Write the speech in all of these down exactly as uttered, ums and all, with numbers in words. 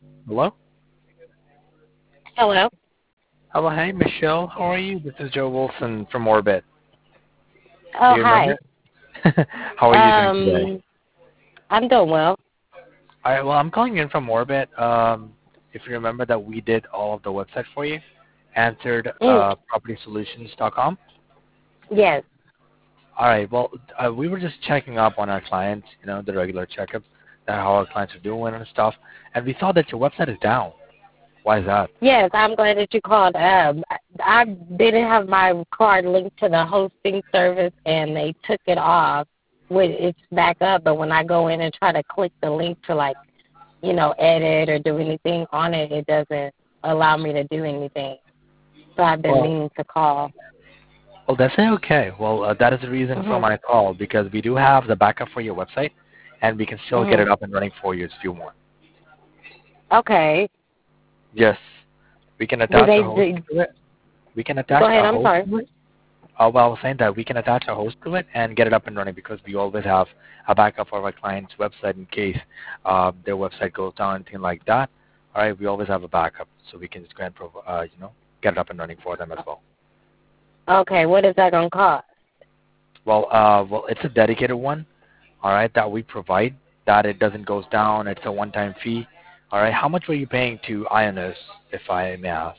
Hello? Hello. Hello, hey, Michelle. How are you? This is Joe Wilson from Orbit. Do Oh, you remember? hi. How are you doing today? Um, I'm doing well. All right, well, I'm calling in from Orbit. Um, if you remember that we did all of the website for you, answered Mm, uh, property solutions dot com. yes. All right, well, uh, we were just checking up on our clients, you know, the regular checkups, that how our clients are doing and stuff, and we saw that your website is down. Why is that? Yes, I'm glad that you called. Um, I I didn't have my card linked to the hosting service, and they took it off. With it's back up, but when I go in and try to click the link to like, you know, edit or do anything on it, it doesn't allow me to do anything. So I've been Well, meaning to call. well, that's okay. Well, uh, that is the reason for Mhm. my call because we do have the backup for your website, and we can still get Mhm. it up and running for you if you want. Okay. Yes, we can Do attach they a host do? to it. We can Go attach ahead. a I'm host sorry. to it. Uh, well, I was saying that we can attach a host to it and get it up and running because we always have a backup for our client's website in case uh, their website goes down, anything like that. All right, we always have a backup, so we can just go and prov- uh, you know get it up and running for them as well. Okay. What is that gonna cost? Well, uh, well, it's a dedicated one. All right, that we provide. That it doesn't goes down. It's a one-time fee. All right, how much were you paying to Ionis, if I may ask?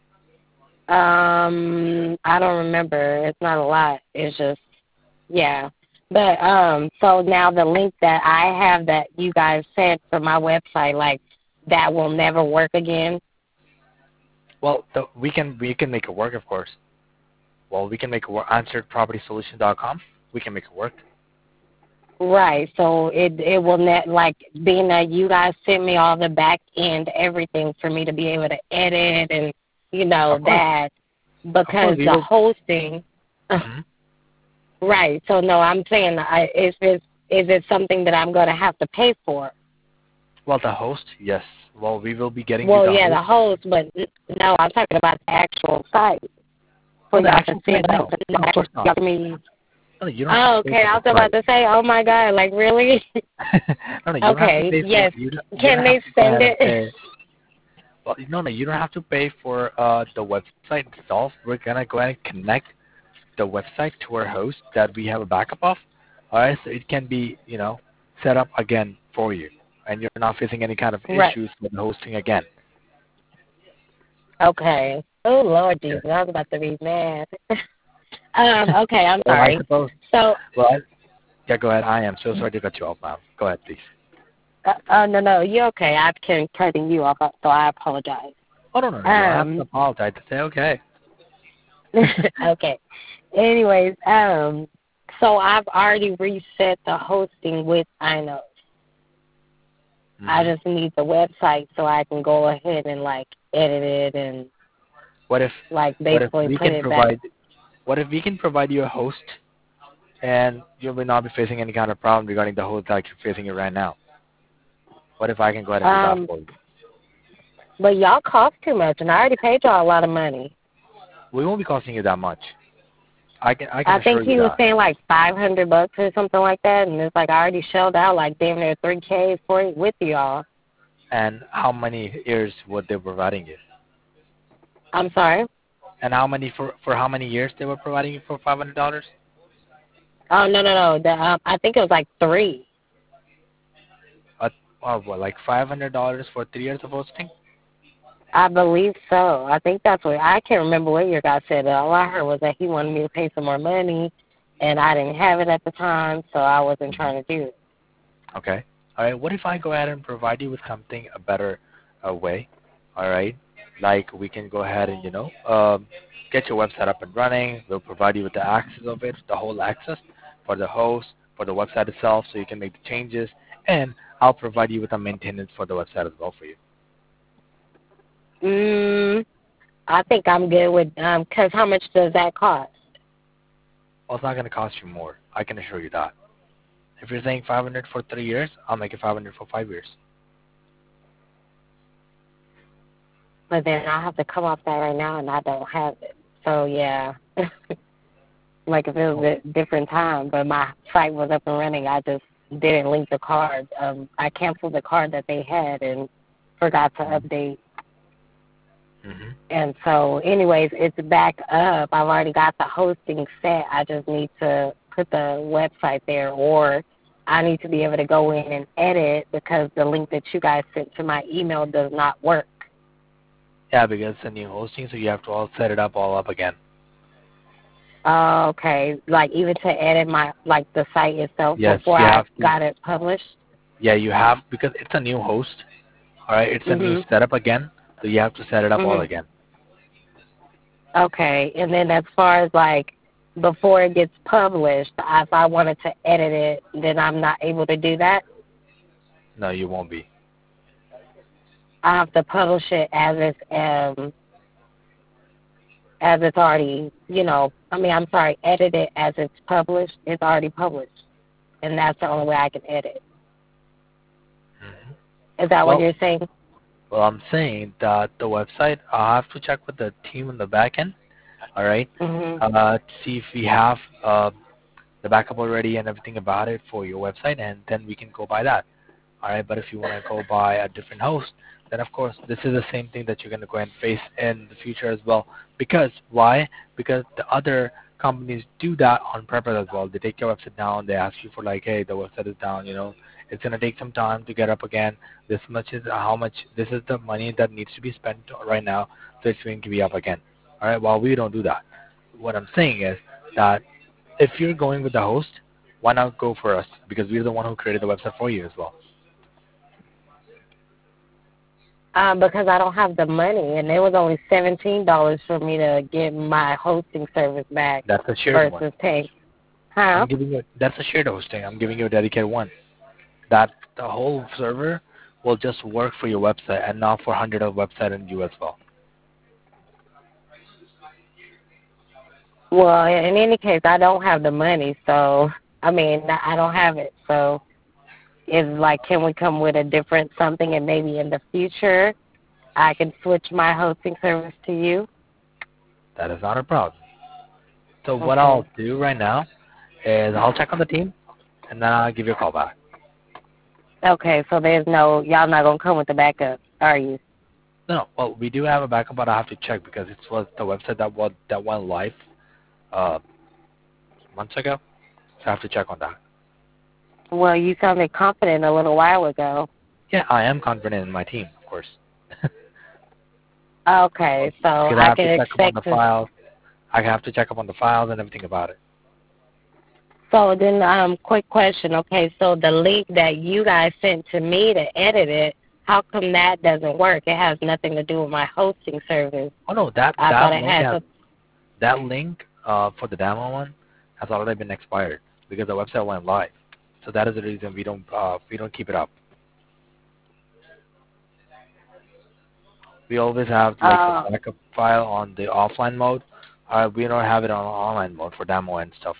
Um, I don't remember. It's not a lot. It's just yeah. But um, so now the link that I have that you guys sent for my website, like that will never work again. Well, the, we can we can make it work, of course. Well, we can make it work. answered property solution dot com. We can make it work. Right. So it it will net like being that you guys sent me all the back end everything for me to be able to edit and you know Of course, that of course, because we the will. hosting. Mhm. Right. So no, I'm saying I, if it's is it something that I'm going to have to pay for? Well, the host, yes. Well, we will be getting you Well, the yeah, host. the host, but n- no, I'm talking about the actual site Oh, for the y'all to actual send site, us. no, no, of course not. I mean, No, no, you don't have oh, to pay okay. for I the was about site. to say, oh my God, like really? no, no, you don't have to Okay, pay for. yes. You don't, you Can don't have they to go send ahead and it? pay. Well, no, no, you don't have to pay for uh, the website itself. We're gonna go ahead and connect the website to our host that we have a backup of. All right, so it can be, you know, set up again for you, and you're not facing any kind of Right. issues with hosting again. Okay. Oh Lord Yes. Jesus, I was about to be mad. um. Okay, I'm well, I sorry. suppose. So, Well, I, yeah, go ahead. I am so sorry to cut you off, ma'am. Go ahead, please. uh, uh no, no, you're okay. I can cutting you off, so I apologize. Oh no, no, no. You don't have to Um. apologize. To say okay. okay. Anyways, um, so I've already reset the hosting with I know. I hmm just need the website so I can go ahead and like edit it and What if, like what if basically we put can it back. provide, what if we can provide you a host, and you will not be facing any kind of problem regarding the host like you're facing it right now? What if I can go ahead and do that Um, for you? but y'all cost too much, and I already paid y'all a lot of money. We won't be costing you that much. I can, I can I think assure you he was that. saying like five hundred bucks or something like that, and it's like I already shelled out like damn near three k for it with y'all. And how many years would they providing you? I'm sorry. And how many for for how many years they were providing you for five hundred dollars? Oh no no no. The, um, I think it was like three. Uh, uh, what, like five hundred dollars for three years of hosting? I believe so. I think that's what I can't remember what your guy said. All I heard was that he wanted me to pay some more money, and I didn't have it at the time, so I wasn't hmm trying to do it. Okay. All right. What if I go ahead and provide you with something a better uh, way? All right. Like we can go ahead and you know um, get your website up and running. We'll provide you with the access of it, the whole access for the host, for the website itself, so you can make the changes, and I'll provide you with a maintenance for the website as well for you. Mm, I think I'm good with um. Cause how much does that cost? Well, it's not going to cost you more. I can assure you that. If you're saying five hundred for three years, I'll make it five hundred for five years. But then I have to come off that right now, and I don't have it. So yeah, like if it was Oh, a different time, but my site was up and running, I just didn't link the card. Um, I canceled the card that they had, and forgot to Mm-hmm. update. Mm-hmm. And so, anyways, it's back up. I've already got the hosting set. I just need to put the website there, or I need to be able to go in and edit because the link that you guys sent to my email does not work. Yeah, because it's a new hosting, so you have to all set it up all up again. Uh, okay, like even to edit my like the site itself Yes, before you I have to. got it published. Yeah, you have because it's a new host. All right, it's a new Mhm. setup again, so you have to set it up all Mhm. again. Okay, and then as far as like before it gets published, if I wanted to edit it, then I'm not able to do that. No, you won't be. I have to publish it as it's um as it's already, you know. I mean, I'm sorry, edit it as it's published. It's already published, and that's the only way I can edit. Hmm. Is that what Well, you're saying? well, I'm saying that the website. I have to check with the team in the back end. All right, Mhm. uh, to see if we have uh, the backup already and everything about it for your website, and then we can go by that. All right, but if you want to go by a different host, then of course this is the same thing that you're going to go and face in the future as well. Because why? Because the other companies do that on purpose as well. They take your website down. They ask you for like, hey, the website is down. You know, it's going to take some time to get up again. This much is how much. This is the money that needs to be spent right now, so it's going to be up again. All right. Well, we don't do that. What I'm saying is that if you're going with the host, why not go for us? Because we're the one who created the website for you as well. Um, because I don't have the money, and it was only seventeen dollars for me to get my hosting service back That's a shared one. versus paying. Huh? I'm giving you that's a shared hosting. I'm giving you a dedicated one. That the whole server will just work for your website and not for hundred of website and you as well. Well, in any case, I don't have the money, so I mean, I don't have it. So it's like, can we come with a different something, and maybe in the future I can switch my hosting service to you? That is not a problem. So what Okay. I'll do right now is I'll check on the team and then I'll give you a call back. Okay, so there's no, y'all not gonna come with the backup, are you? No, no. Well, we do have a backup, but I have to check because it was the website that was that went live uh, months ago. So I have to check on that. Well, you sounded confident a little while ago. Yeah, I am confident in my team, of course. Okay, so Because I I have can to check up on expect the to. files. I have to check up on the files and everything about it. So then, um, quick question. Okay, so the link that you guys sent to me to edit it, how come that doesn't work? It has nothing to do with my hosting service. Oh no, that I thought that it link had has some. that link uh, for the demo one has already been expired because the website went live. So that is the reason we don't uh, we don't keep it up. We always have like the Uh, backup file on the offline mode. Uh, we don't have it on online mode for demo and stuff.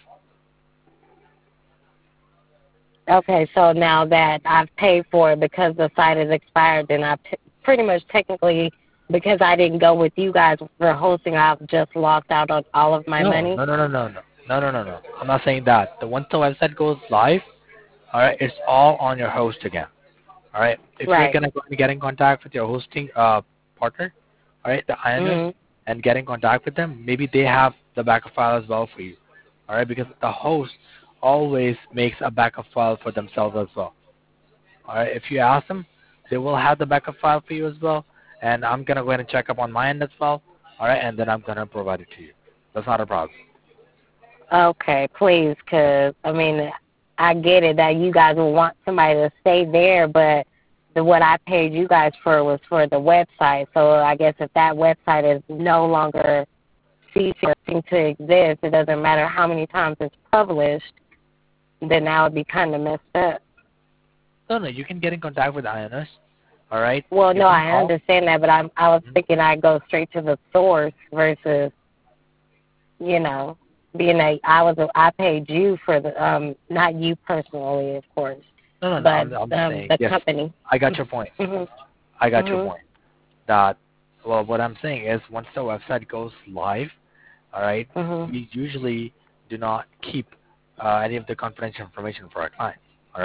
okay, so now that I've paid for it because the site is expired, then I p- pretty much technically, because I didn't go with you guys for hosting, I've just lost out on all of my No, money. no, no, no, no, no, no, no, no, no. I'm not saying that. The once the website goes live, all right, it's all on your host again. All right. If you're Right. gonna go and get in contact with your hosting uh, partner, all right, the Ioners, Mhm. and get in contact with them, maybe they have the backup file as well for you. All right, because the host always makes a backup file for themselves as well. All right. If you ask them, they will have the backup file for you as well. And I'm gonna go ahead and check up on my end as well. All right, and then I'm gonna provide it to you. That's not a problem. Okay, please, because, I mean, I get it that you guys will want somebody to stay there, but the what I paid you guys for was for the website. So I guess if that website is no longer ceasing to exist, it doesn't matter how many times it's published, then that would be kind of messed up. No, no, you can get in contact with I N S. All right. Well, You no, can I call. understand that, but I'm, I was Mhm. thinking I'd go straight to the source versus, you know, being a, I was, a, I paid you for the, um, not you personally, of course, No, no, no. but I'm, I'm um, saying the yes. company. I got your point. Mhm. I got your Mhm. point. That well, what I'm saying is once the website goes live, all right, Mhm. we usually do not keep uh, any of the confidential information for our clients. All right.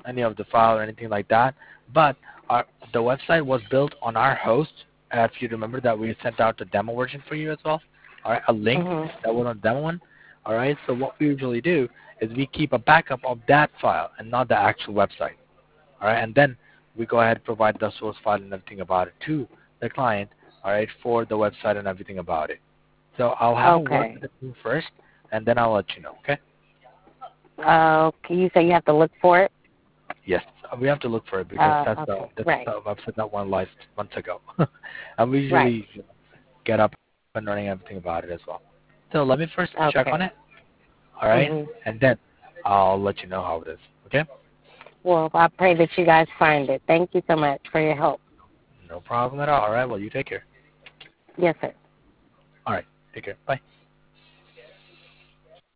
any of the file or anything like that. But our, the website was built on our host. Uh, if you remember that we sent out the demo version for you as well. All right, a link Mhm. that was on the demo one. All right, so what we usually do is we keep a backup of that file and not the actual website. All right, and then we go ahead and provide the source file and everything about it to the client. All right, for the website and everything about it. So I'll have a word Okay. with the team first, and then I'll let you know. Okay? Uh, okay. You say you have to look for it. Yes, we have to look for it because Uh, that's the okay. that's Right. the website that went live months ago, and we Right. usually get up and running everything about it as well. So let me first check on Okay. it. All right, Mhm. and then I'll let you know how it is. Okay? Well, I pray that you guys find it. Thank you so much for your help. No problem at all. All right. Well, you take care. Yes, sir. All right. Take care. Bye.